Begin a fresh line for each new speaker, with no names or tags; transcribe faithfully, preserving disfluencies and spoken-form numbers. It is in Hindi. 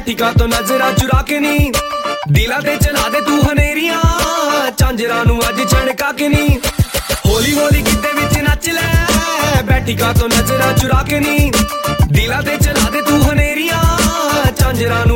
बैठी का तो नजरा चुरा के नी दिला ते चला दे तू हनेरिया झांजरा नू अज झड़का के नी होली होली गिद्दे विच नच ले बैठी का तो नजरा चुरा के नी दिला ते चला दे तू हनेरिया झांजरा नू